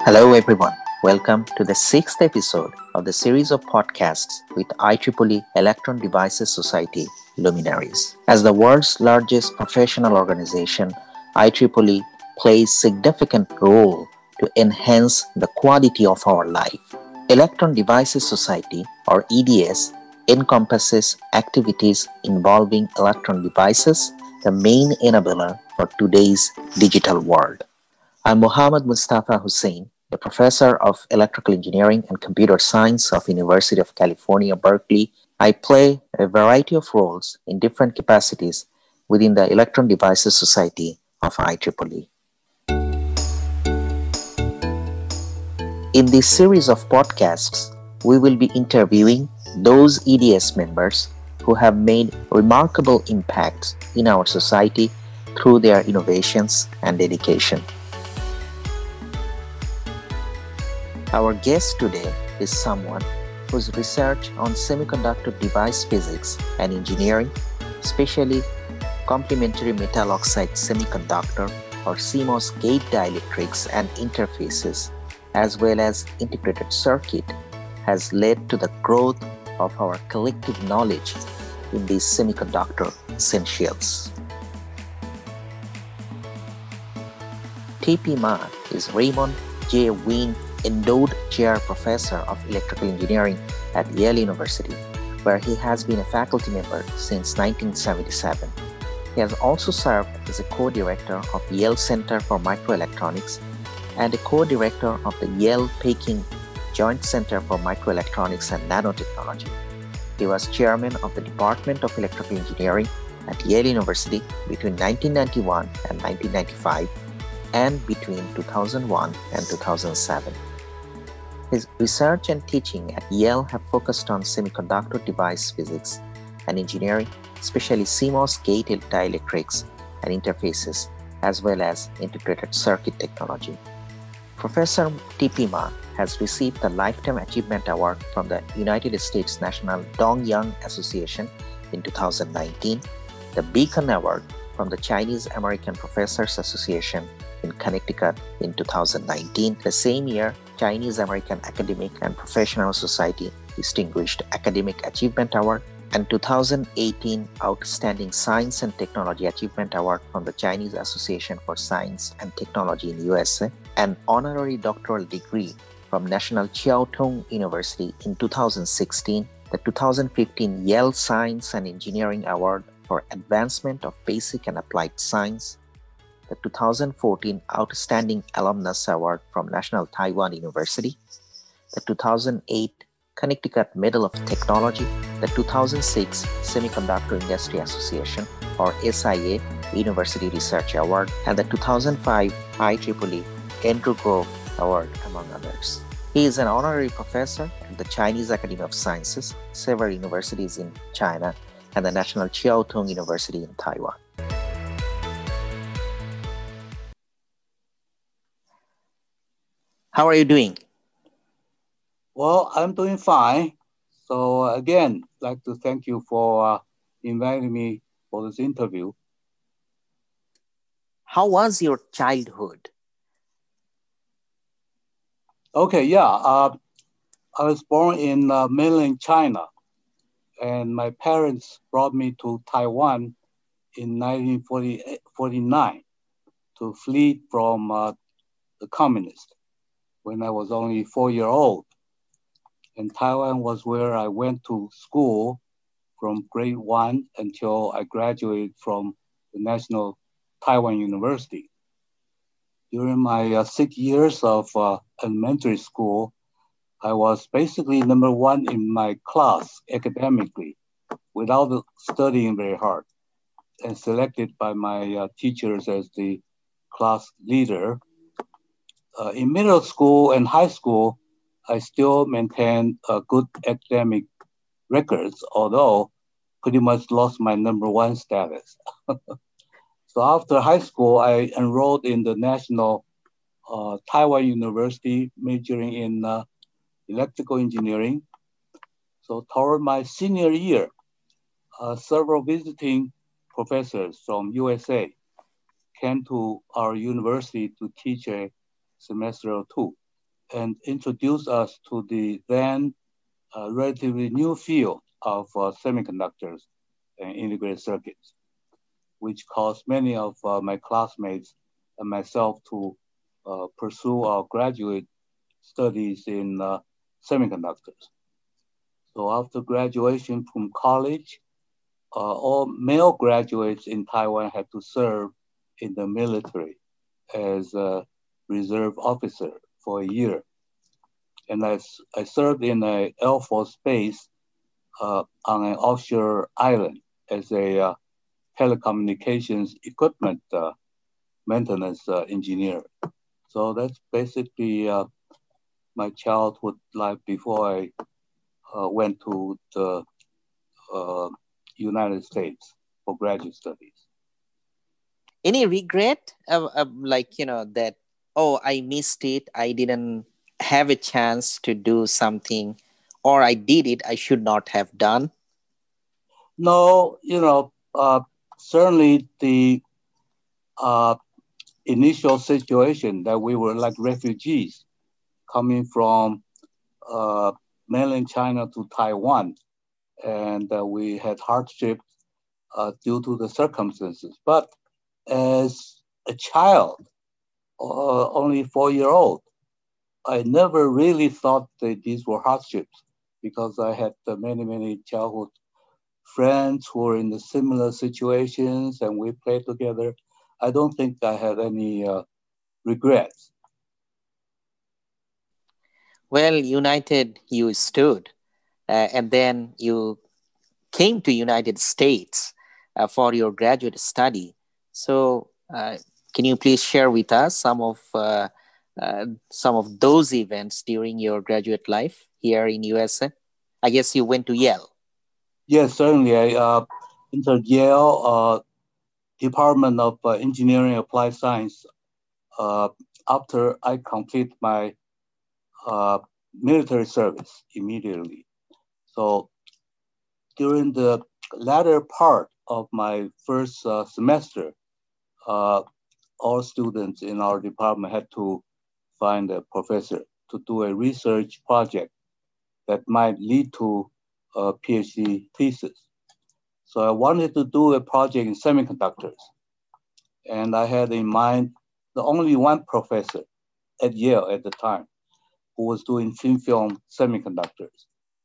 Hello, everyone. Welcome to the sixth episode of the series of podcasts with IEEE Electron Devices Society luminaries. As the world's largest professional organization, IEEE plays significant role to enhance the quality of our life. Electron Devices Society, or EDS, encompasses activities involving electron devices, the main enabler for today's digital world. I'm Muhammad Mustafa Hussain, the professor of electrical engineering and computer science of University of California, Berkeley. I play a variety of roles in different capacities within the Electron Devices Society of IEEE. In this series of podcasts, we will be interviewing those EDS members who have made remarkable impacts in our society through their innovations and dedication. Our guest today is someone whose research on semiconductor device physics and engineering, especially complementary metal oxide semiconductor or CMOS gate dielectrics and interfaces, as well as integrated circuit, has led to the growth of our collective knowledge in these semiconductor essentials. TP Ma is Raymond J. Wynn Endowed Chair Professor of Electrical Engineering at Yale University, where he has been a faculty member since 1977. He has also served as a co-director of Yale Center for Microelectronics and a co-director of the Yale Peking Joint Center for Microelectronics and Nanotechnology. He was chairman of the Department of Electrical Engineering at Yale University between 1991 and 1995 and between 2001 and 2007. His research and teaching at Yale have focused on semiconductor device physics and engineering, especially CMOS gate dielectrics and interfaces, as well as integrated circuit technology. Professor T.P. Ma has received the Lifetime Achievement Award from the United States National Dong-Yang Association in 2019, the Beacon Award from the Chinese American Professors Association in Connecticut in 2019. The same year, Chinese American Academic and Professional Society Distinguished Academic Achievement Award, and 2018 Outstanding Science and Technology Achievement Award from the Chinese Association for Science and Technology in USA, an honorary doctoral degree from National Chiao Tung University in 2016, the 2015 Yale Science and Engineering Award for Advancement of Basic and Applied Science, the 2014 Outstanding Alumnus Award from National Taiwan University, the 2008 Connecticut Medal of Technology, the 2006 Semiconductor Industry Association or SIA University Research Award, and the 2005 IEEE Andrew Grove Award, among others. He is an honorary professor at the Chinese Academy of Sciences, several universities in China, and the National Chiao Tung University in Taiwan. How are you doing? Well, I'm doing fine. So again, I'd like to thank you for inviting me for this interview. How was your childhood? Okay, yeah. I was born in mainland China, and my parents brought me to Taiwan in 1949 to flee from the communists when I was only 4 years old. And Taiwan was where I went to school from grade 1 until I graduated from the National Taiwan University. During my 6 years of elementary school, I was basically number one in my class academically without studying very hard, and selected by my teachers as the class leader. In middle school and high school, I still maintained good academic records, although pretty much lost my number one status. So after high school, I enrolled in the National Taiwan University, majoring in electrical engineering. So toward my senior year, several visiting professors from USA came to our university to teach a semester or two. and introduced us to the then relatively new field of semiconductors and integrated circuits, which caused many of my classmates and myself to pursue our graduate studies in semiconductors. So after graduation from college, all male graduates in Taiwan had to serve in the military as a reserve officer for a year. And I served in a Air Force base on an offshore island as a telecommunications equipment maintenance engineer. So that's basically my childhood life before I went to the uh, United States for graduate studies. Any regret of like, that, oh, I missed it, I didn't have a chance to do something, or I did it I should not have done? No, certainly the uh, initial situation that we were like refugees coming from uh, mainland China to Taiwan, and we had hardship due to the circumstances. But as a child, only 4 year old, I never really thought that these were hardships because I had many childhood friends who were in the similar situations and we played together. I don't think I had any regrets. Well, united you stood, and then you came to United States for your graduate study. So, can you please share with us some of those events during your graduate life here in USA? I guess you went to Yale. Yes, certainly. I entered Yale Department of Engineering and Applied Science uh, after I complete my uh, military service immediately. So during the latter part of my first semester, uh, all students in our department had to find a professor to do a research project that might lead to a PhD thesis. So I wanted to do a project in semiconductors, and I had in mind the only one professor at Yale at the time who was doing thin film semiconductors.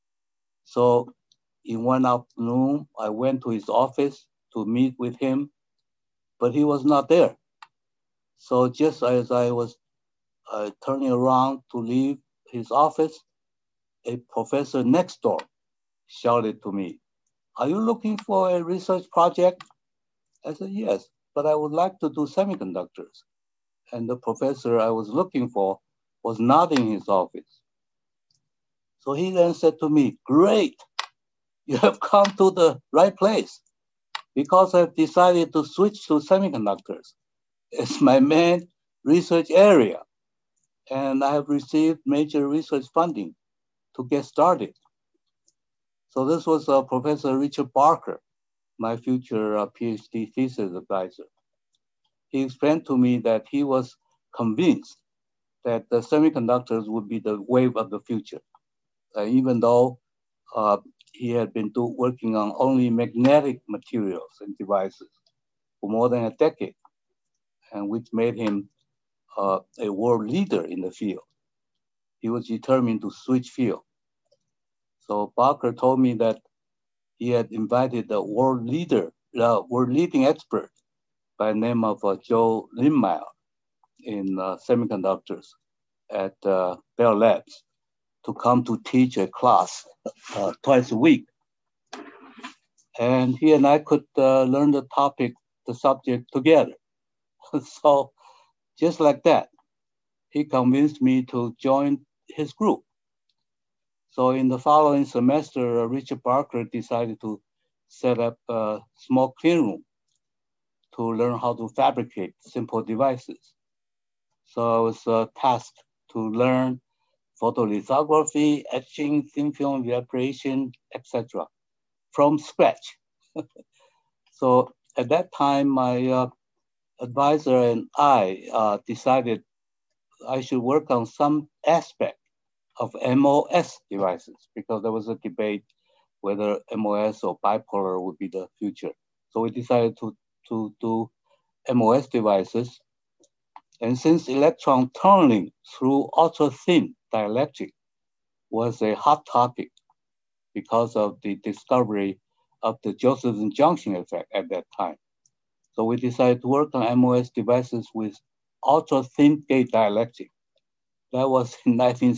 So in one afternoon, I went to his office to meet with him, but he was not there. So just as I was turning around to leave his office, a professor next door shouted to me, "Are you looking for a research project?" I said, "Yes, but I would like to do semiconductors." And the professor I was looking for was not in his office. So he then said to me, "Great, you have come to the right place because I've decided to switch to semiconductors. It's my main research area, and I have received major research funding to get started." So this was Professor Richard Barker, my future PhD thesis advisor. He explained to me that he was convinced that the semiconductors would be the wave of the future, even though uh, he had been working on only magnetic materials and devices for more than a decade, and which made him a world leader in the field. He was determined to switch field. So Barker told me that he had invited the world leading expert by the name of Joe Linmeier in semiconductors at Bell Labs to come to teach a class twice a week. And he and I could learn the subject together. So just like that, he convinced me to join his group. So in the following semester, Richard Barker decided to set up a small clean room to learn how to fabricate simple devices. So I was tasked to learn photolithography, etching, thin film evaporation, etc. from scratch. So at that time, my advisor and I decided I should work on some aspect of MOS devices because there was a debate whether MOS or bipolar would be the future. So we decided to do MOS devices. And since electron tunneling through ultra-thin dielectric was a hot topic because of the discovery of the Josephson junction effect at that time. So we decided to work on MOS devices with ultra-thin gate dielectric. That was in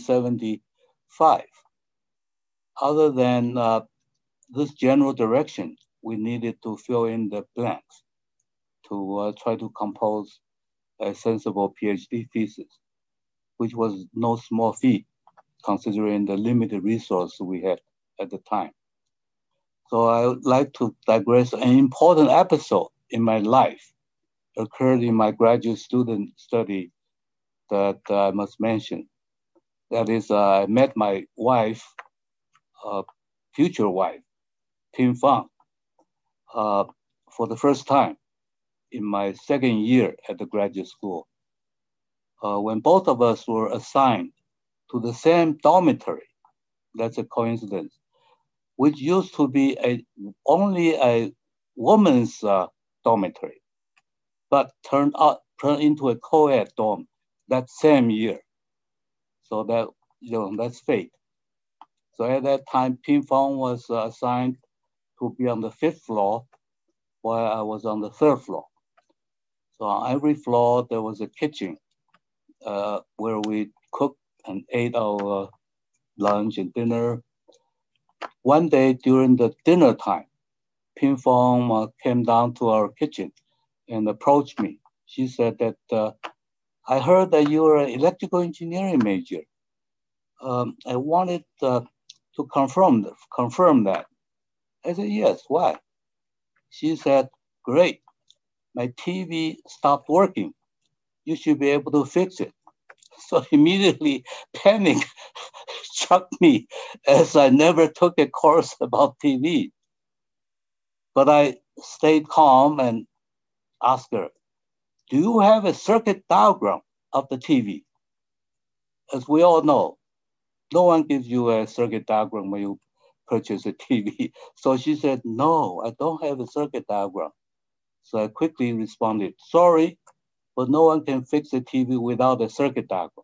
1975. Other than this general direction, we needed to fill in the blanks to try to compose a sensible PhD thesis, which was no small feat considering the limited resource we had at the time. So I would like to digress. An important episode in my life occurred in my graduate student study that I must mention. That is, I met my wife, future wife, Pin Fang, for the first time in my second year at the graduate school. When both of us were assigned to the same dormitory, that's a coincidence, which used to be only a woman's dormitory, but turned into a co-ed dorm that same year. So that, that's fate. So at that time, Pin Fang was assigned to be on the 5th floor, while I was on the 3rd floor. So on every floor, there was a kitchen where we cooked and ate our lunch and dinner. One day during the dinner time, Pin Fang came down to our kitchen and approached me. She said that, I heard that you are an electrical engineering major. I wanted to confirm that. I said, yes, why? She said, great, my TV stopped working. You should be able to fix it. So immediately panic struck me as I never took a course about TV. But I stayed calm and asked her, do you have a circuit diagram of the TV? As we all know, no one gives you a circuit diagram when you purchase a TV. So she said, no, I don't have a circuit diagram. So I quickly responded, sorry, but no one can fix a TV without a circuit diagram.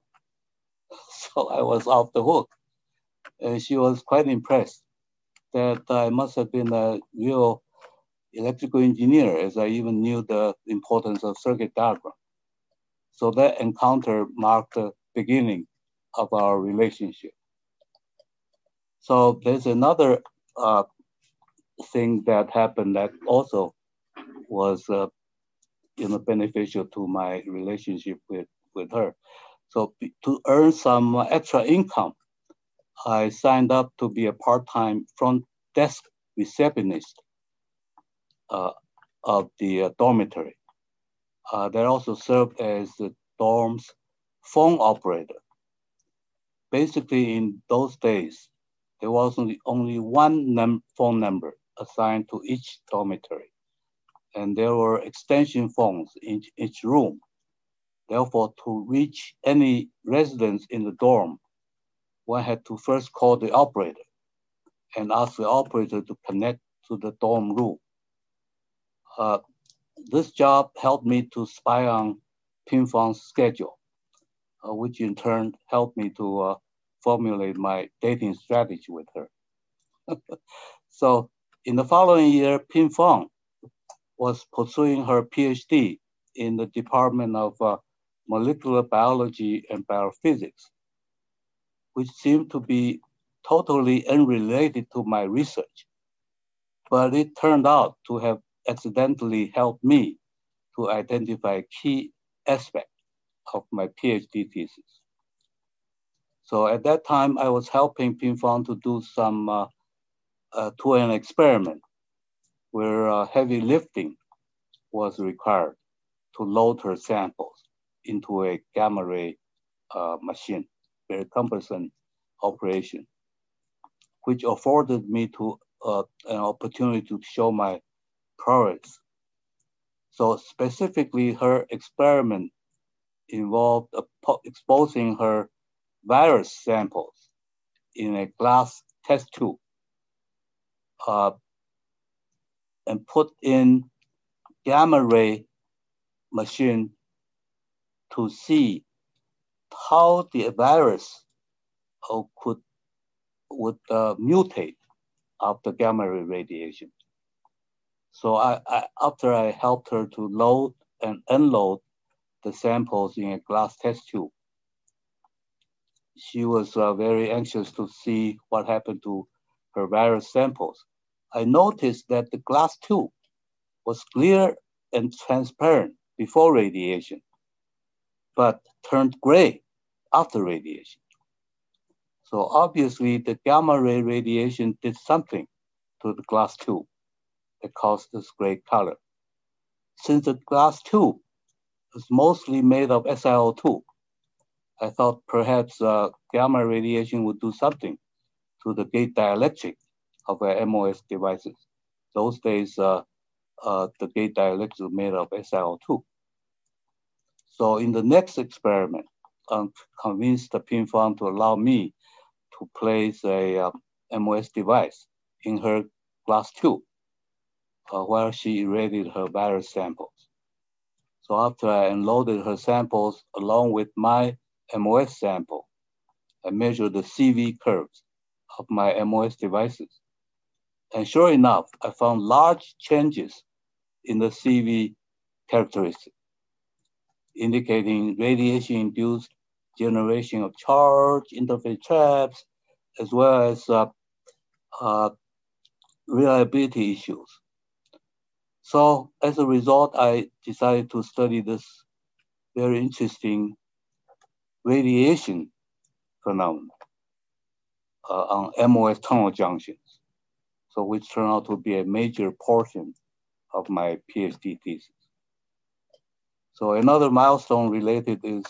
So I was off the hook. And she was quite impressed that I must have been a real electrical engineer, as I even knew the importance of circuit diagram. So that encounter marked the beginning of our relationship. So there's another thing that happened that also was beneficial to my relationship with her. So to earn some extra income, I signed up to be a part-time front desk receptionist of the dormitory. That also served as the dorm's phone operator. Basically, in those days, there was only one phone number assigned to each dormitory, and there were extension phones in each room. Therefore, to reach any residents in the dorm, one had to first call the operator and ask the operator to connect to the dorm room. This job helped me to spy on Pin Fang's schedule, which in turn helped me to formulate my dating strategy with her. So in the following year, Pin Fang was pursuing her PhD in the Department of Molecular Biology and Biophysics, which seemed to be totally unrelated to my research. But it turned out to have accidentally helped me to identify a key aspect of my PhD thesis. So at that time, I was helping Pin Fang to do to an experiment where heavy lifting was required to load her samples into a gamma ray machine, very cumbersome operation, which afforded me to an opportunity to show my prowess. So specifically, her experiment involved exposing her virus samples in a glass test tube uh, and put in gamma ray machine to see how the virus would mutate after gamma ray radiation. So after I helped her to load and unload the samples in a glass test tube, she was very anxious to see what happened to her virus samples. I noticed that the glass tube was clear and transparent before radiation, but turned gray after radiation. So obviously the gamma ray radiation did something to the glass tube that caused this gray color. Since the glass tube is mostly made of SiO2, I thought perhaps gamma radiation would do something to the gate dielectric of our MOS devices. Those days, the gate dielectric was made of SiO2. So in the next experiment, I convinced the Pianfang to allow me to place a MOS device in her glass tube while she irradiated her virus samples. So after I unloaded her samples along with my MOS sample, I measured the CV curves of my MOS devices. And sure enough, I found large changes in the CV characteristics, indicating radiation-induced generation of charge, interface traps, as well as reliability issues. So as a result, I decided to study this very interesting radiation phenomenon on MOS tunnel junctions, so which turned out to be a major portion of my PhD thesis. So another milestone related is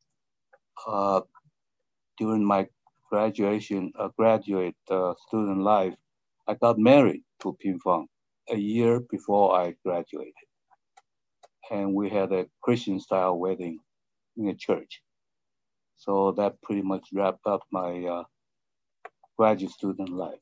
during my graduate student life, I got married to Pianfang a year before I graduated. And we had a Christian style wedding in a church. So that pretty much wrapped up my graduate student life.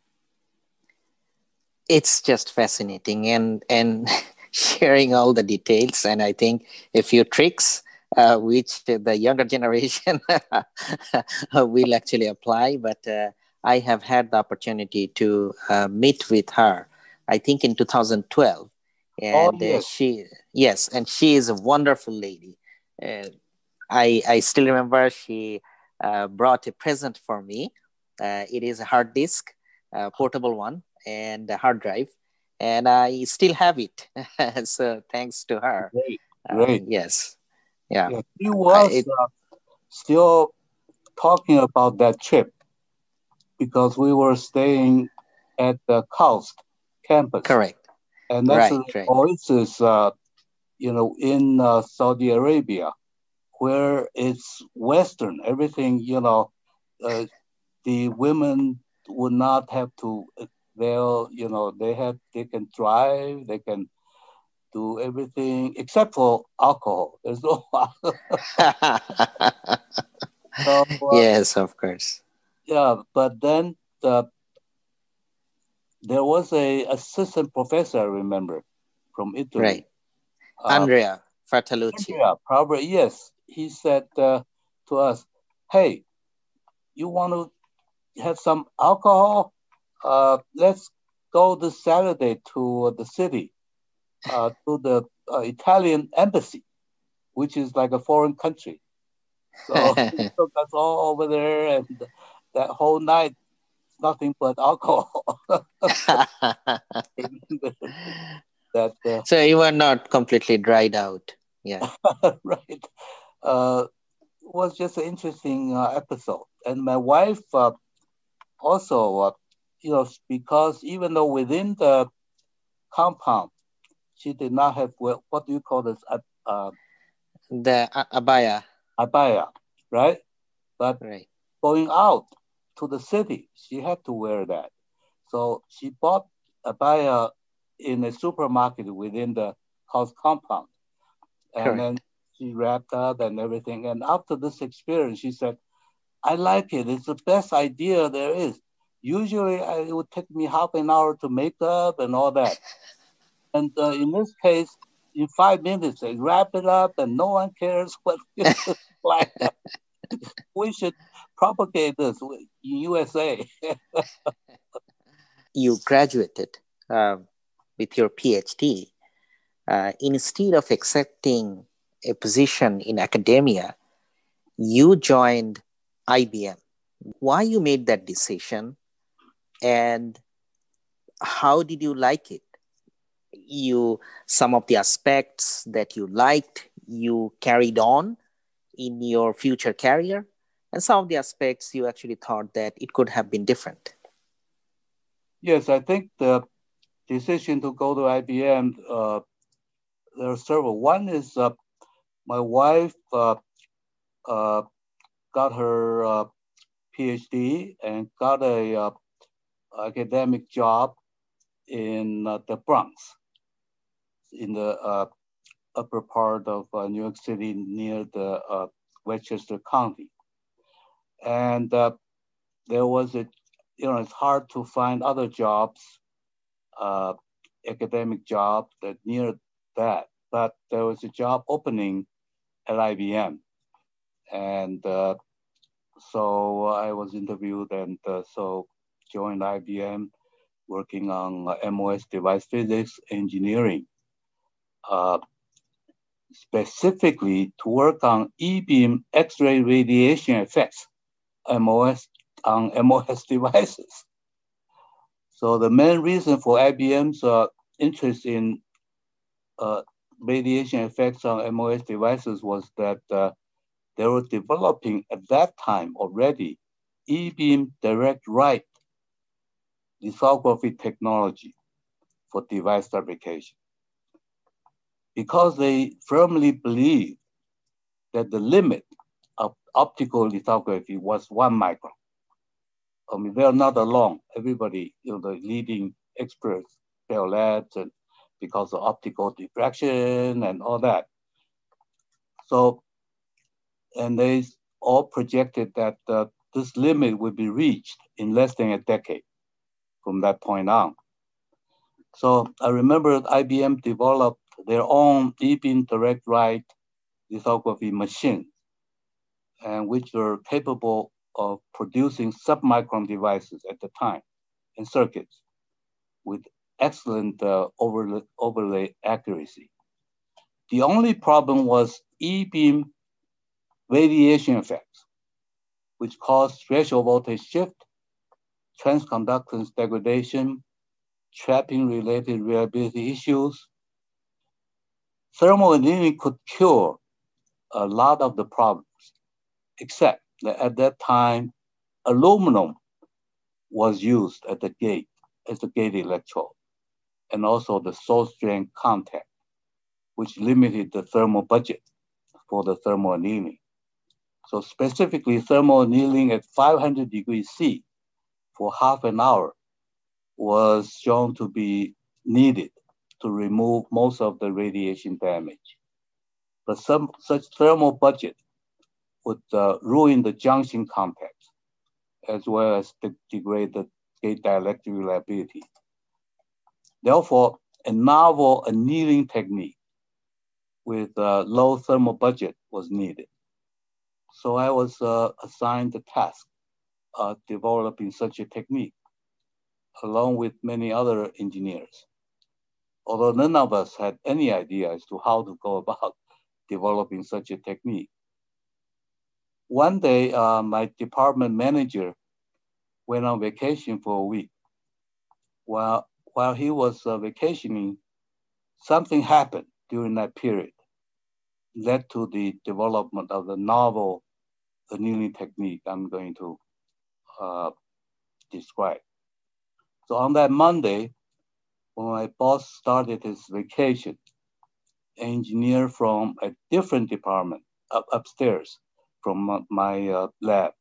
It's just fascinating and sharing all the details, and I think a few tricks which the younger generation will actually apply. But I have had the opportunity to meet with her, I think in 2012, Oh, and yes. she is a wonderful lady. Uh, I still remember she brought a present for me. It is a hard disk, portable one, and a hard drive, and I still have it. So thanks to her. Great, great. Yes, yeah. Yeah, he was It still talking about that trip because we were staying at the KAUST campus. correct. And that's an Right, right. oasis, in Saudi Arabia, where it's Western. Everything, the women would not have to. They can drive, they can do everything except for alcohol. There's no so, Yes, of course. yeah. But then there was a assistant professor I remember from Italy. Right. Uh, Andrea Fertalucci. Andrea, probably yes. He said to us, "Hey, you want to have some alcohol? Let's go this Saturday to the city, to the Italian embassy, which is like a foreign country." So he took us all over there, and that whole night, nothing but alcohol. Remember that, So you were not completely dried out. Yeah. right? Was just an interesting episode. And my wife also, because even though within the compound, she did not have what do you call this The abaya. abaya, right? But Right. going out to the city, she had to wear that. So she bought abaya in a supermarket within the house compound, and Correct. then She wrapped up and everything. And after this experience, she said, I like it. It's the best idea there is. Usually, it would take me half an hour to make up and all that. And in this case, in 5 minutes, they wrap it up and no one cares what you like. We should propagate this in USA. You graduated with your PhD. Instead of accepting a position in academia, you joined IBM. Why you made that decision, and how did you like it? You Some of the aspects that you liked, you carried on in your future career, and some of the aspects you actually thought that it could have been different. Yes, I think the decision to go to IBM, there are several. One is my wife uh, got her PhD and got a academic job in the Bronx, in the upper part of New York City, near the Westchester County. And there was it's hard to find other jobs, uh, academic job that near that, but there was a job opening at IBM, and so I was interviewed, and so joined IBM, working on MOS device physics engineering, uh, specifically to work on E-beam X-ray radiation effects, MOS on MOS devices. So the main reason for IBM's interest in radiation effects on MOS devices was that they were developing at that time already E-beam direct write lithography technology for device fabrication, because they firmly believed that the limit of optical lithography was 1 micron. I mean, they're not alone. Everybody, the leading experts, Bell Labs, and because of optical diffraction and all that. So, and they all projected that this limit would be reached in less than a decade from that point on. So I remember IBM developed their own E-beam direct write lithography machine, and which were capable of producing submicron devices at the time and circuits with excellent overlay accuracy. The only problem was E-beam radiation effects, which caused threshold voltage shift, transconductance degradation, trapping-related reliability issues. Thermal annealing could cure a lot of the problems, except that at that time, aluminum was used at the gate as the gate electrode, and also the source drain contact, which limited the thermal budget for the thermal annealing. So specifically, thermal annealing at 500 degrees C for half an hour was shown to be needed to remove most of the radiation damage. But such thermal budget would ruin the junction contacts, as well as degrade the gate dielectric reliability. Therefore, a novel annealing technique with low thermal budget was needed. So I was assigned the task of developing such a technique, along with many other engineers, although none of us had any idea as to how to go about developing such a technique. One day, my department manager went on vacation for a week. While he was vacationing, something happened during that period, led to the development of the novel annealing technique I'm going to describe. So on that Monday, when my boss started his vacation, an engineer from a different department upstairs from my lab,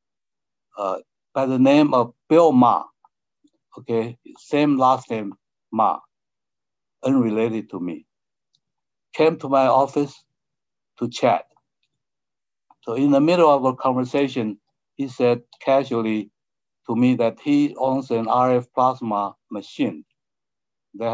by the name of Bill Ma, okay, same last name Ma, unrelated to me, came to my office to chat. So in the middle of a conversation, he said casually to me that he owns an RF plasma machine that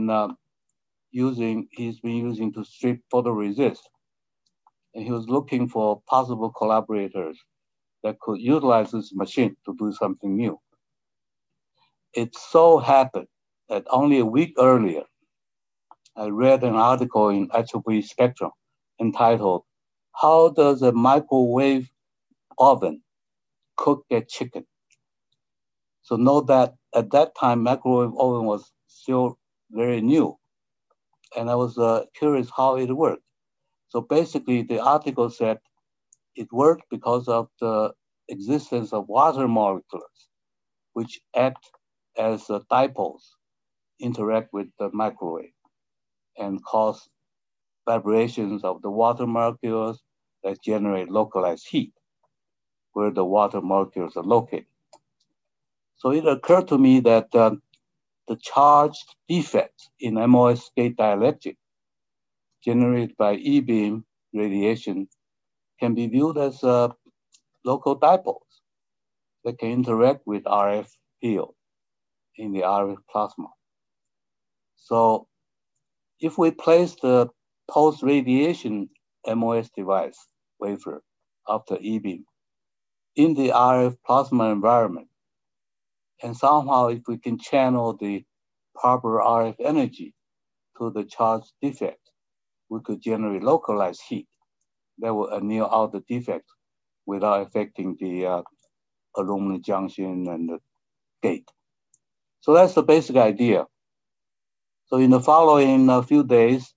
he's been using to strip photoresist. And he was looking for possible collaborators that could utilize this machine to do something new. It so happened that only a week earlier, I read an article in IEEE Spectrum entitled, "How Does a Microwave Oven Cook a Chicken?" So note that at that time, microwave oven was still very new. And I was curious how it worked. So basically, the article said it worked because of the existence of water molecules, which act as dipoles, interact with the microwave, and cause vibrations of the water molecules that generate localized heat where the water molecules are located. So it occurred to me that the charged defects in MOS gate dielectric generated by E-beam radiation can be viewed as local dipoles that can interact with RF field in the RF plasma. So if we place the post-radiation MOS device wafer after E-beam in the RF plasma environment, and somehow if we can channel the proper RF energy to the charge defect, we could generate localized heat that will anneal out the defect without affecting the aluminum junction and the gate. So that's the basic idea. So in the following few days,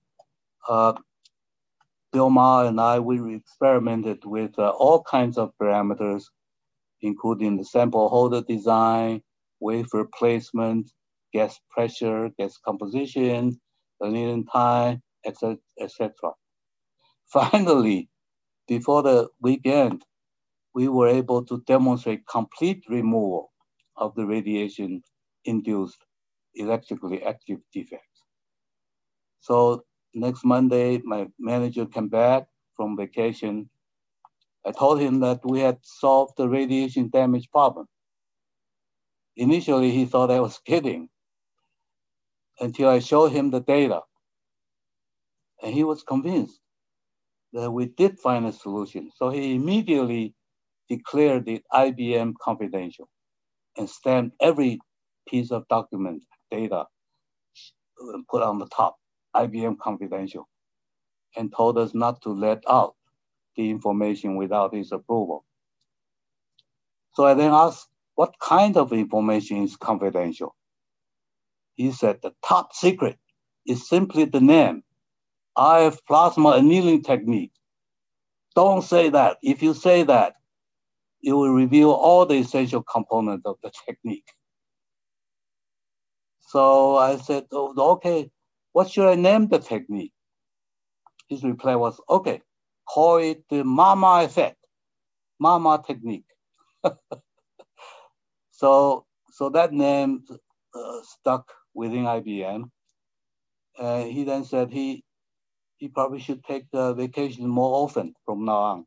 Bill Ma and I, we experimented with all kinds of parameters, including the sample holder design, wafer placement, gas pressure, gas composition, annealing time, etc., etc. Finally, before the weekend, we were able to demonstrate complete removal of the radiation-induced electrically active defects. So next Monday, my manager came back from vacation. I told him that we had solved the radiation damage problem. Initially, he thought I was kidding until I showed him the data. And he was convinced that we did find a solution. So he immediately declared the IBM confidential and stamped every piece of document data put on the top, IBM confidential, and told us not to let out the information without his approval. So I then asked, what kind of information is confidential? He said, the top secret is simply the name, RF plasma annealing technique. Don't say that. If you say that, it will reveal all the essential components of the technique. So I said, oh, okay, what should I name the technique? His reply was, okay, call it the MAMA effect, MAMA technique. So that name stuck within IBM. He then said he probably should take the vacation more often from now on.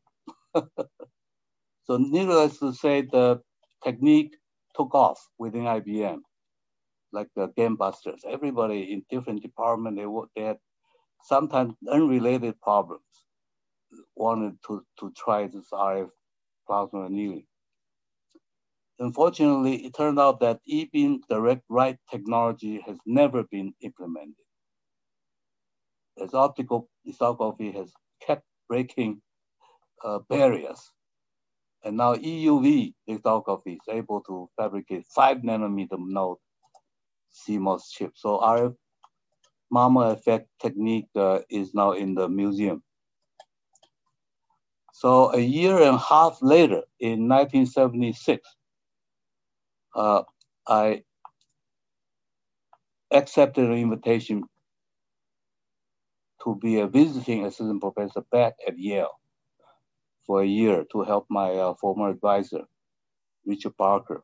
So needless to say, the technique took off within IBM, like the Game Busters. Everybody in different departments, they had sometimes unrelated problems, wanted to try this RF plasma annealing. Unfortunately, it turned out that E-beam direct write technology has never been implemented, as optical lithography has kept breaking barriers. And now EUV lithography is able to fabricate 5 nanometer node CMOS chip. So RF MAMA effect technique is now in the museum. So a year and a half later, in 1976, I accepted an invitation to be a visiting assistant professor back at Yale for a year to help my former advisor, Richard Barker,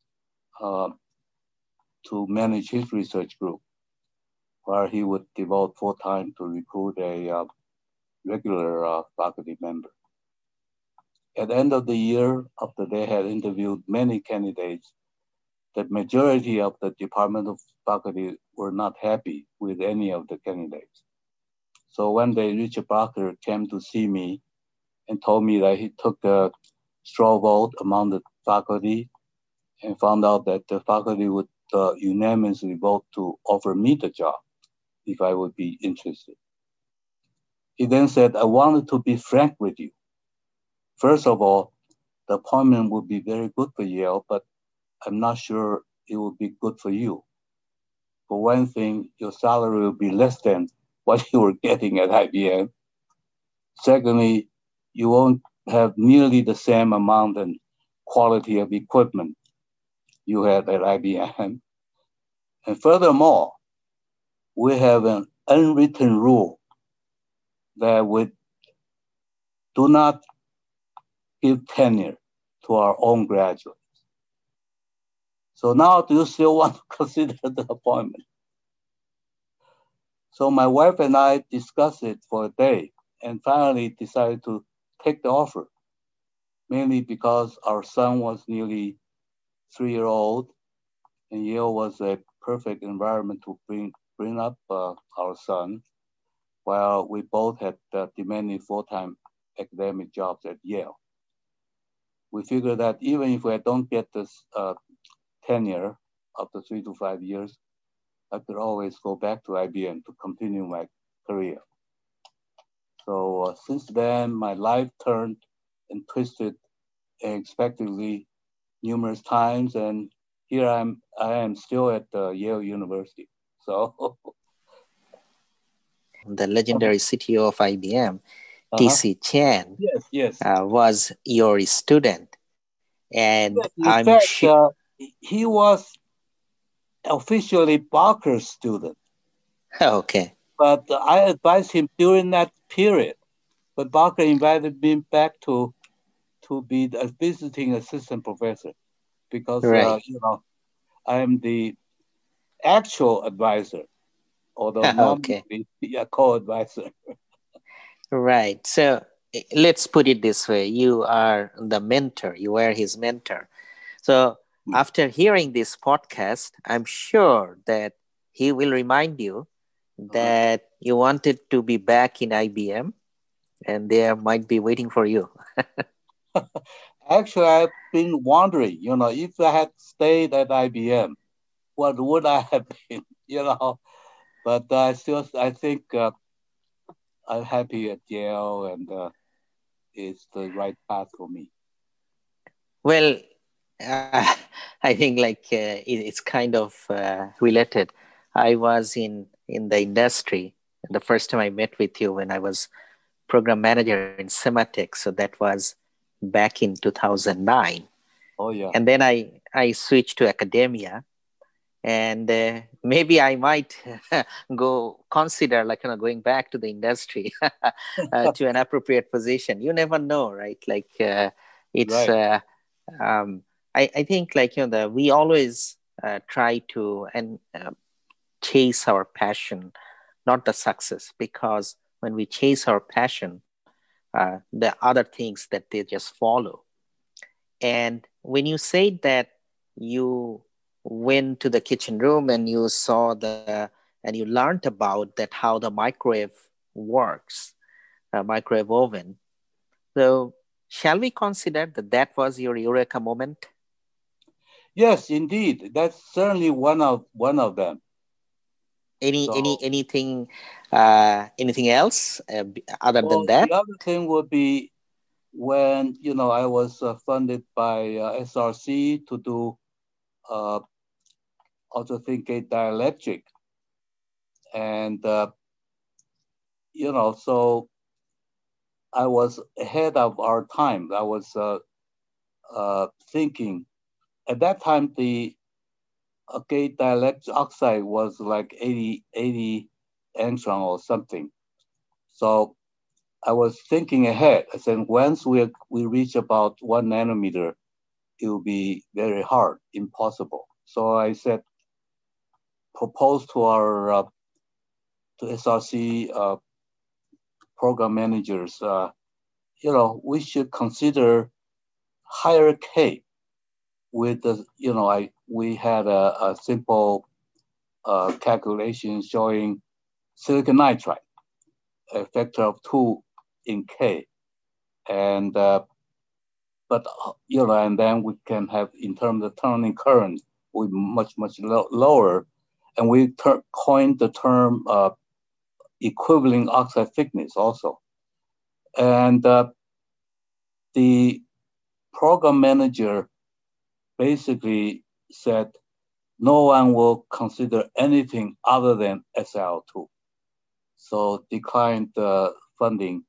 to manage his research group, where he would devote full time to recruit a regular faculty member. At the end of the year, after they had interviewed many candidates, the majority of the Department of Faculty were not happy with any of the candidates. So one day, Richard Barker came to see me and told me that he took a straw vote among the faculty and found out that the faculty would unanimously vote to offer me the job if I would be interested. He then said, I wanted to be frank with you. First of all, the appointment would be very good for Yale, but I'm not sure it would be good for you. For one thing, your salary will be less than what you were getting at IBM. Secondly, you won't have nearly the same amount and quality of equipment you had at IBM. And furthermore, we have an unwritten rule that we do not give tenure to our own graduates. So now do you still want to consider the appointment? So my wife and I discussed it for a day and finally decided to take the offer, mainly because our son was nearly 3 years old and Yale was a perfect environment to bring up our son, while we both had demanding full-time academic jobs at Yale. We figured that even if I don't get this tenure after 3 to 5 years, I could always go back to IBM to continue my career. So since then, my life turned and twisted unexpectedly numerous times, and here I am still at Yale University. So The legendary CTO of IBM, uh-huh. TC Chen, Yes, yes. was your student. And Yes, in I'm fact, sure. he was officially Barker's student, Okay. but I advised him during that period. But Barker invited me back to be a visiting assistant professor because Right. I am the actual advisor, although Okay. nominally a co-advisor. Right. So let's put it this way: you are the mentor, you are his mentor. So after hearing this podcast, I'm sure that he will remind you Uh-huh. that you wanted to be back in IBM and they might be waiting for you. Actually, I've been wondering, if I had stayed at IBM, what would I have been, But I think I'm happy at Yale, and it's the right path for me. Well, I think it's kind of related. I was in the industry the first time I met with you when I was program manager in Sematech. So that was back in 2009. Oh yeah. And then I switched to academia, and maybe I might go consider going back to the industry to an appropriate position. You never know, right? It's Right. um, I think we always try to and chase our passion, not the success, because when we chase our passion, the other things that they just follow. And when you say that you went to the kitchen room and you saw and you learned about that how the microwave works, microwave oven. So shall we consider that that was your eureka moment? Yes, indeed. That's certainly one of them. So, Anything else other well, than the that? other thing would be when I was funded by SRC to do uh, ultra-thin gate dielectric, and so I was ahead of our time. I was thinking at that time the gate dielectric oxide was like 80 angstrom or something. So I was thinking ahead. I said once we reach about 1 nanometer, it will be very hard, impossible. So I said propose to our to SRC program managers, we should consider higher K with the, we had a simple calculation showing silicon nitride, a factor of 2 in K. And, but, and then we can have, in terms of turning current, we much, much lower. And we coined the term equivalent oxide thickness also. And the program manager basically said, no one will consider anything other than SiO2. So declined funding.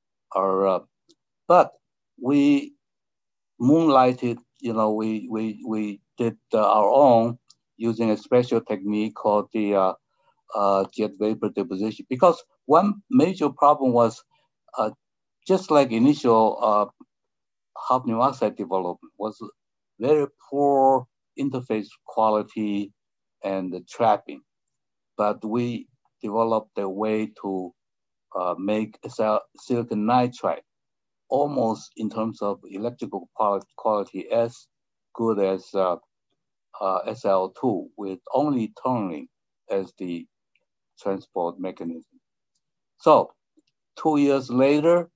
But we moonlighted, we did our own using a special technique called the jet vapor deposition. Because one major problem was just like initial hafnium oxide development was very poor interface quality and the trapping. But we developed a way to make silicon nitride almost in terms of electrical quality as good as SiO2 with only tunneling as the transport mechanism. So 2 years later,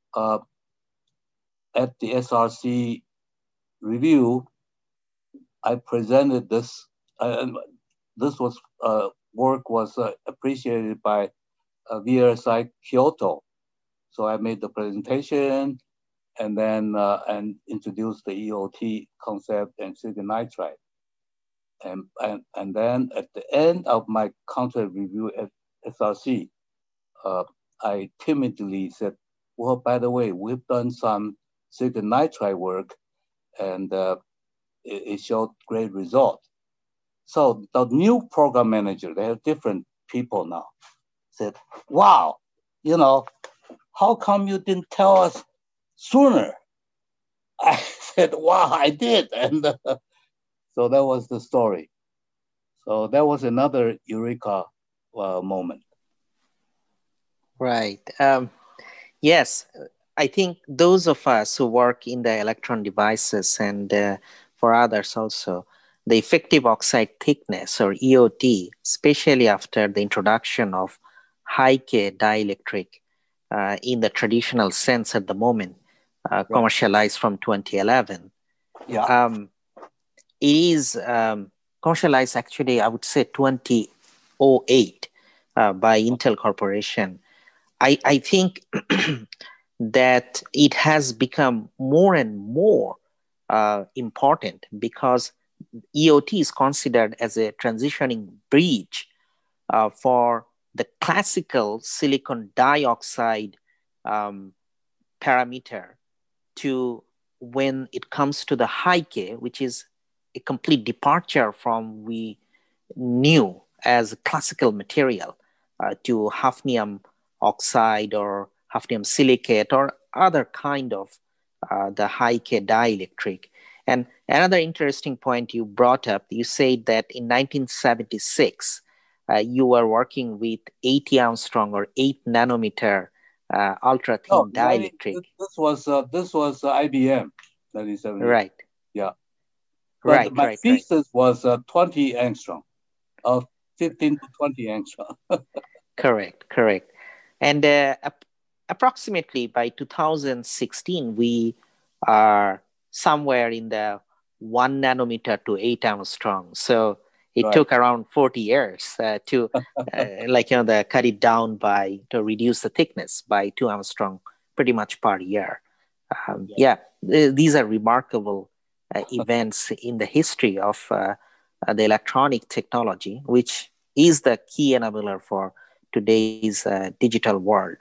at the SRC review, I presented this. This was work was appreciated by VLSI Kyoto. So I made the presentation and then and introduced the EOT concept and silicon nitride. And then at the end of my contract review at SRC, I timidly said, well, by the way, we've done some silicon nitride work and it showed great results. So the new program manager, they have different people now, said, wow, how come you didn't tell us sooner? I said, wow, I did. And so that was the story. So that was another eureka moment. Right. Yes, I think those of us who work in the electron devices and for others also, the effective oxide thickness or EOT, especially after the introduction of high K dielectric in the traditional sense at the moment, commercialized from 2011. Yeah. It is commercialized actually, I would say 2008 by Intel Corporation. I think that it has become more and more important because EOT is considered as a transitioning bridge for the classical silicon dioxide parameter to when it comes to the high K, which is a complete departure from we knew as classical material to hafnium oxide or hafnium silicate or other kind of the high K dielectric. And another interesting point you brought up, you said that in 1976, you were working with 80 Armstrong or 8 nanometer ultra thin dielectric. This was IBM, 1978. Right. Yeah. But my thesis was 20 angstrom, 15 to 20 angstrom. Correct. And approximately by 2016, we are somewhere in the 1 nanometer to 8 Armstrong. So it took around 40 years to cut it down to reduce the thickness by 2 Armstrong pretty much per year. These are remarkable events in the history of the electronic technology, which is the key enabler for today's digital world.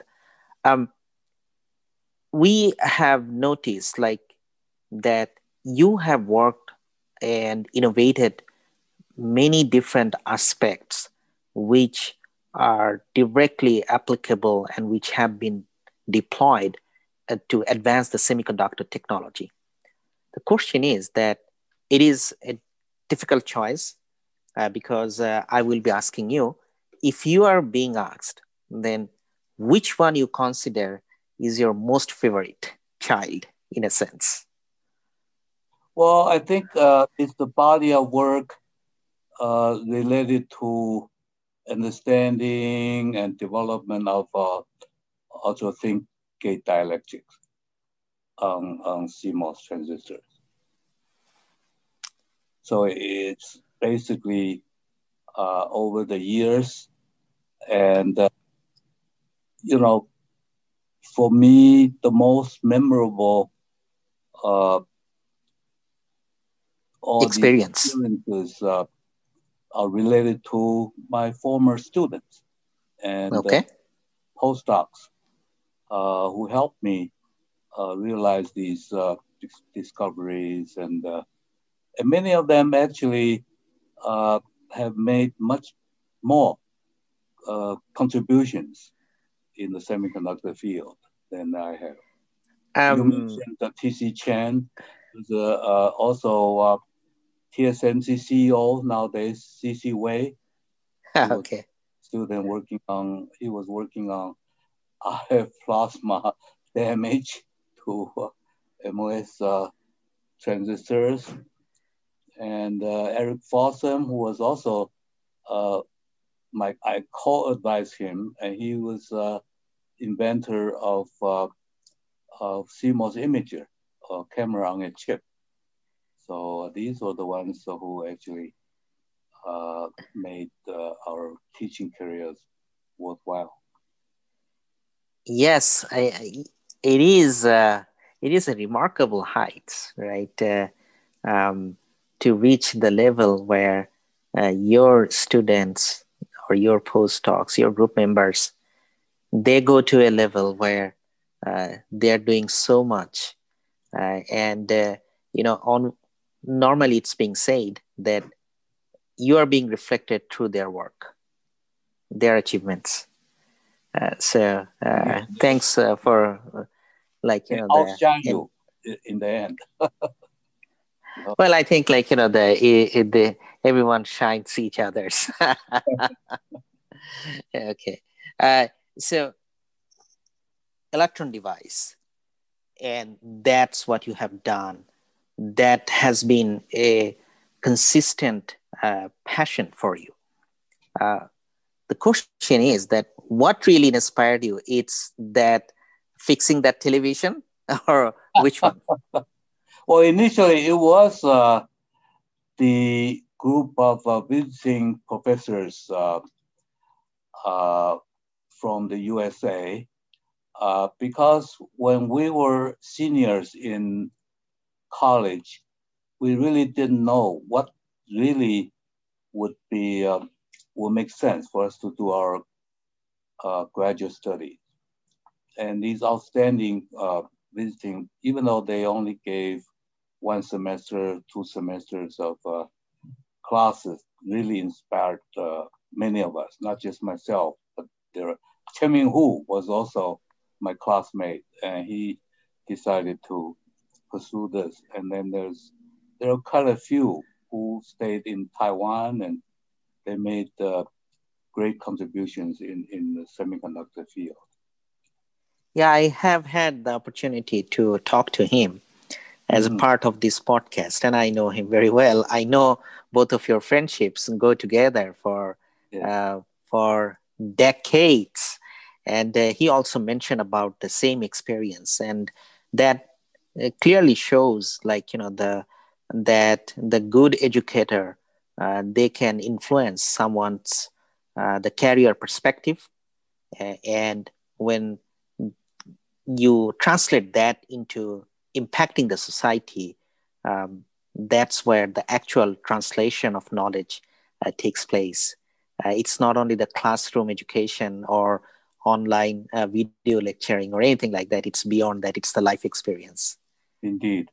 We have noticed that you have worked and innovated many different aspects which are directly applicable and which have been deployed to advance the semiconductor technology. The question is that it is a difficult choice because I will be asking you, if you are being asked, then which one you consider is your most favorite child, in a sense? Well, I think it's the body of work related to understanding and development of ultra-thin gate dielectrics on CMOS transistors. So it's basically over the years, and for me, the most memorable all these Experience. experiences are related to my former students and Okay. postdocs who helped me realize these discoveries, and many of them actually have made much more contributions in the semiconductor field than I have. You mentioned T.C. Chen, who's also TSMC CEO nowadays, C.C. Wei. Okay. He was working on RF plasma damage to MOS transistors. And Eric Fossum, who was also I co-advised him, and he was inventor of CMOS imager, camera on a chip. So these were the ones who actually made our teaching careers worthwhile. Yes, it is. It is a remarkable height, right? To reach the level where your students or your postdocs, your group members, they go to a level where they are doing so much, and on normally it's being said that you are being reflected through their work, their achievements. Thanks for outshine you in the end. Well, I think the everyone shines each other's. Okay, so electron device, and that's what you have done. That has been a consistent passion for you. The question is that what really inspired you? It's that fixing that television, or which one? Well, initially it was the group of visiting professors from the USA, because when we were seniors in college, we really didn't know what really would make sense for us to do our graduate study. And these outstanding visiting, even though they only gave 1 semester, 2 semesters of classes, really inspired many of us, not just myself, but Chen Ming-Hu was also my classmate, and he decided to pursue this. And then there are quite a few who stayed in Taiwan, and they made great contributions in the semiconductor field. Yeah, I have had the opportunity to talk to him as a part of this podcast, and I know him very well. I know both of your friendships go together for decades, and he also mentioned about the same experience, and that clearly shows, that the good educator, they can influence someone's the career perspective, and when you translate that into impacting the society, that's where the actual translation of knowledge takes place. It's not only the classroom education or online video lecturing or anything like that. It's beyond that. It's the life experience. Indeed.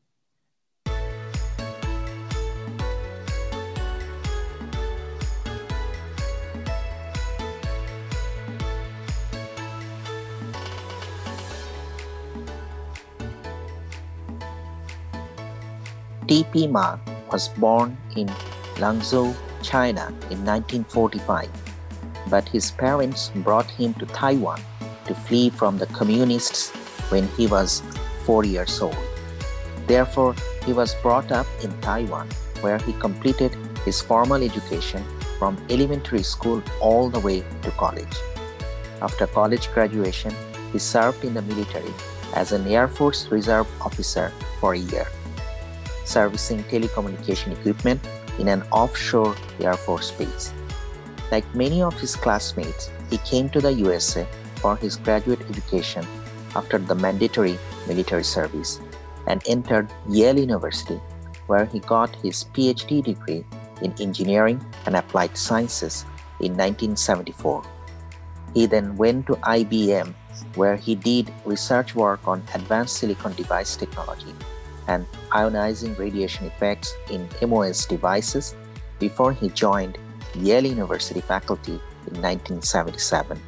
T.P. Ma was born in Langzhou, China in 1945, but his parents brought him to Taiwan to flee from the communists when he was 4 years old. Therefore, he was brought up in Taiwan, where he completed his formal education from elementary school all the way to college. After college graduation, he served in the military as an Air Force Reserve officer for a year, servicing telecommunication equipment in an offshore Air Force base. Like many of his classmates, he came to the USA for his graduate education after the mandatory military service and entered Yale University, where he got his PhD degree in engineering and applied sciences in 1974. He then went to IBM, where he did research work on advanced silicon device technology and ionizing radiation effects in MOS devices before he joined Yale University faculty in 1977.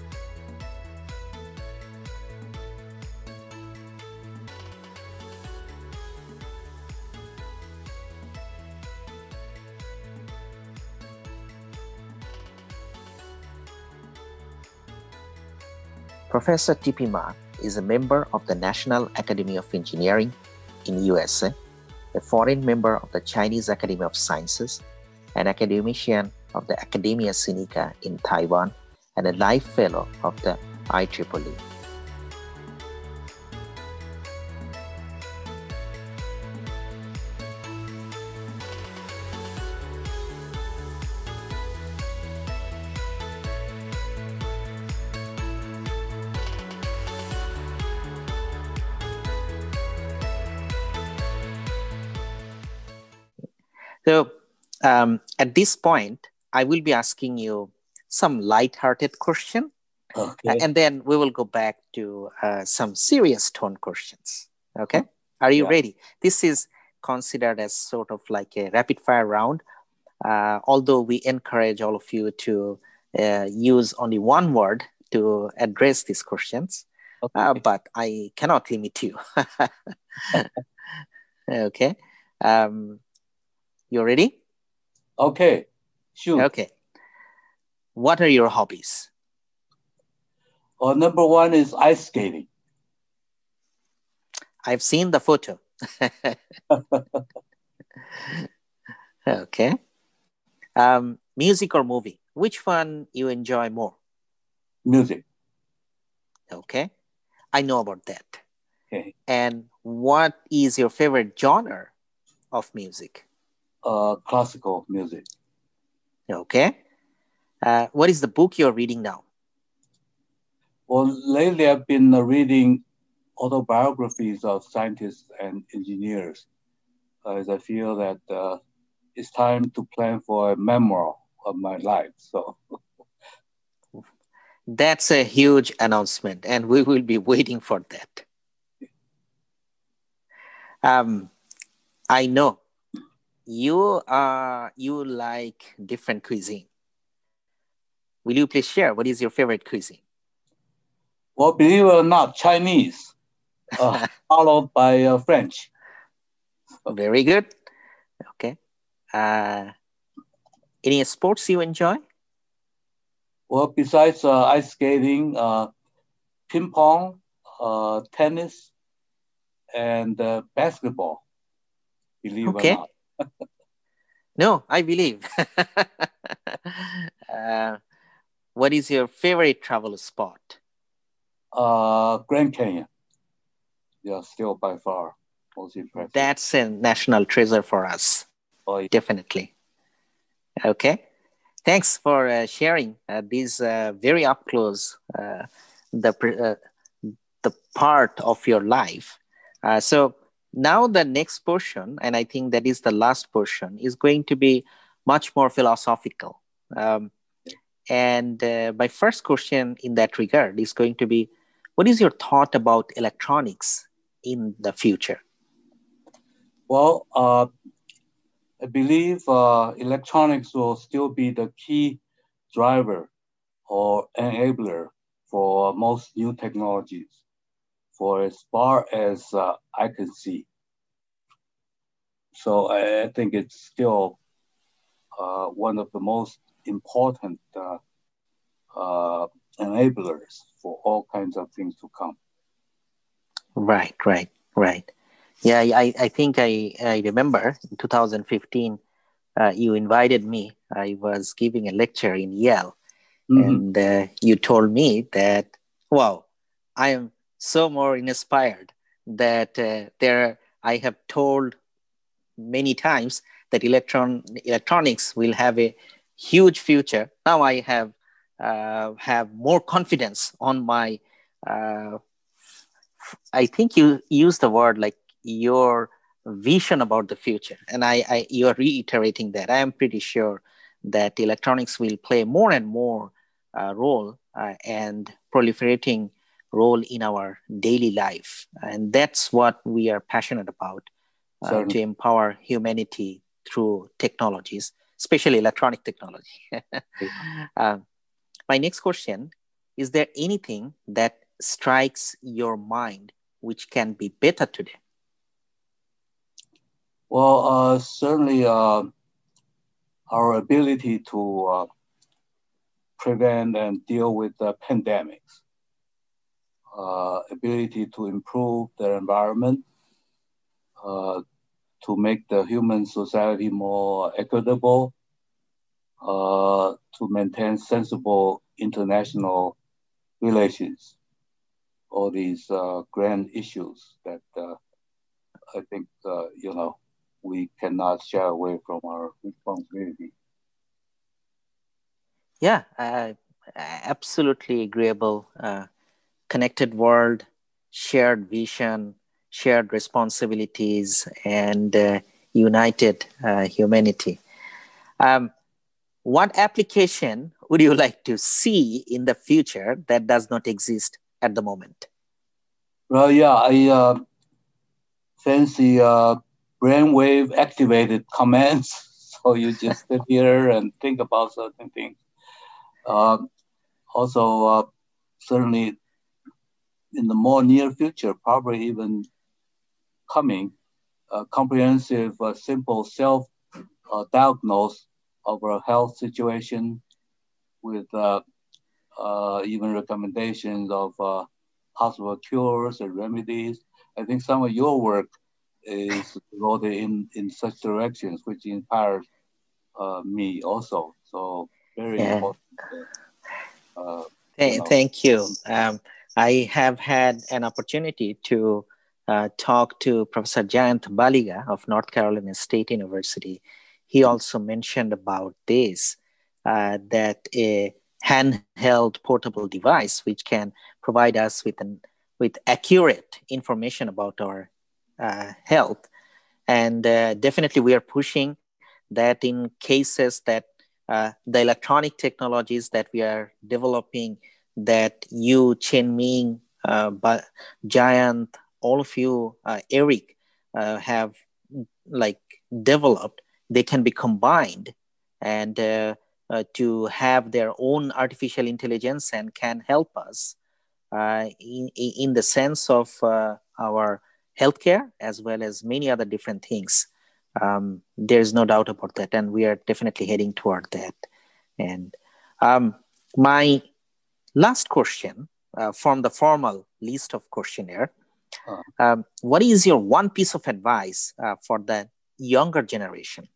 Professor T.P. Ma is a member of the National Academy of Engineering in USA, a foreign member of the Chinese Academy of Sciences, an academician of the Academia Sinica in Taiwan, and a life fellow of the IEEE. So at this point, I will be asking you some light-hearted question, and then we will go back to some serious tone questions. Okay? Are you ready? This is considered as sort of like a rapid-fire round, although we encourage all of you to use only one word to address these questions, but I cannot limit you. Okay. You ready? Okay, sure. Okay. What are your hobbies? Number one is ice skating. I've seen the photo. Okay. Music or movie? Which one you enjoy more? Music. Okay. I know about that. Okay. And what is your favorite genre of music? Classical music. Okay. What is the book you're reading now? Well, lately I've been reading autobiographies of scientists and engineers, as I feel that it's time to plan for a memoir of my life. So that's a huge announcement, and we will be waiting for that. I know you like different cuisine. Will you please share what is your favorite cuisine? Well, believe it or not, Chinese, followed by French. Very good. Okay. Any sports you enjoy? Well, besides ice skating, ping pong, tennis, and basketball. Believe it or not. No, I believe. What is your favorite travel spot? Grand Canyon. Yeah, still by far most impressive. That's a national treasure for us. Oh, yeah. Definitely. Okay. Thanks for sharing these very up close the part of your life. So now the next portion, and I think that is the last portion, is going to be much more philosophical. And my first question in that regard is going to be, what is your thought about electronics in the future? Well, I believe electronics will still be the key driver or enabler for most new technologies, for as far as I can see. So I think it's still one of the most important enablers for all kinds of things to come. Right, right, right. Yeah, I think I remember in 2015, you invited me. I was giving a lecture in Yale, Mm-hmm. and you told me that, wow, I am so more inspired that I have told many times that electronics will have a huge future. Now I have more confidence on my. Uh, I think you used the word like your vision about the future, and you are reiterating that. I am pretty sure that electronics will play more and more role and proliferating role in our daily life, and that's what we are passionate about to Certainly. empower humanity through technologies, especially electronic technology. uh, my next question, is there anything that strikes your mind which can be better today? Well, certainly our ability to prevent and deal with pandemics, ability to improve the environment, uh, to make the human society more equitable, to maintain sensible international relations, all these grand issues that I think, we cannot shy away from our responsibility. Yeah, absolutely agreeable. Connected world, shared vision, shared responsibilities, and united humanity. Um, what application would you like to see in the future that does not exist at the moment? Well, yeah, I fancy brainwave activated commands. So you just sit here and think about certain things. Uh, Also, certainly in the more near future, probably even coming, comprehensive, simple self diagnose of our health situation with even recommendations of possible cures and remedies. I think some of your work is devoted in such directions, which inspires me also. So very Yeah, important, uh, you know. thank you. I have had an opportunity to talk to Professor Jayant Baliga of North Carolina State University. He also mentioned about this, that a handheld portable device which can provide us with accurate information about our health, and definitely we are pushing that in cases that the electronic technologies that we are developing, that you, Chen Ming, Giant, all of you, Eric, have like developed, they can be combined and to have their own artificial intelligence and can help us in the sense of our healthcare as well as many other different things. There's no doubt about that, and we are definitely heading toward that. And my last question from the formal list of questionnaire: Uh, what is your one piece of advice for the younger generation?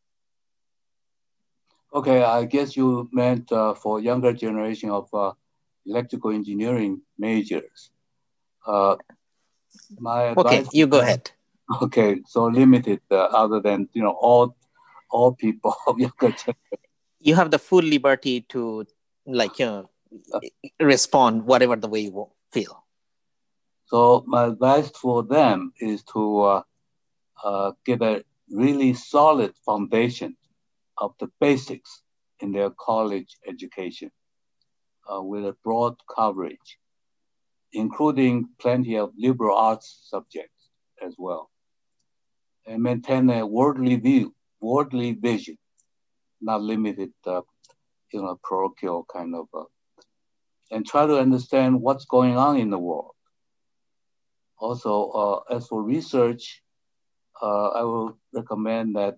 okay, I guess you meant for younger generation of electrical engineering majors. Uh, my Okay, advice to you go them, ahead. okay, so limited other than all people of younger generation. You have the full liberty to, like, respond whatever the way you feel. So my advice for them is to give a really solid foundation of the basics in their college education with a broad coverage, including plenty of liberal arts subjects as well, and maintain a worldly view, worldly vision, not limited, parochial kind of, and try to understand what's going on in the world. Also, as for research, I will recommend that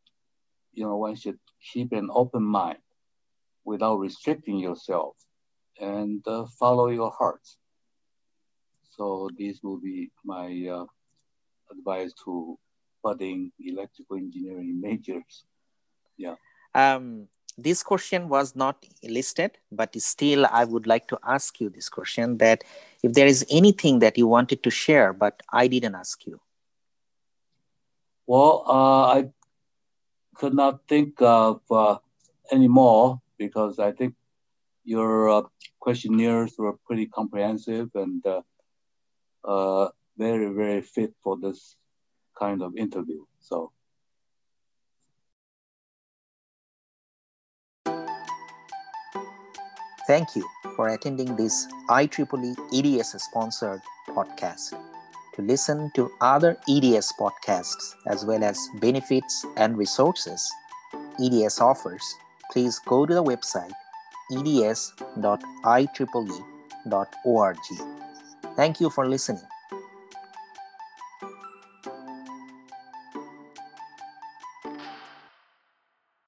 one should keep an open mind without restricting yourself and follow your heart. So this will be my advice to budding electrical engineering majors. Yeah. This question was not listed, but still I would like to ask you this question, that if there is anything that you wanted to share, but I didn't ask you. Well, I could not think of any more because I think your questionnaires were pretty comprehensive and very, very fit for this kind of interview. So, Thank you for attending this IEEE EDS sponsored podcast. To listen to other EDS podcasts as well as benefits and resources EDS offers, please go to the website eds.ieee.org. Thank you for listening.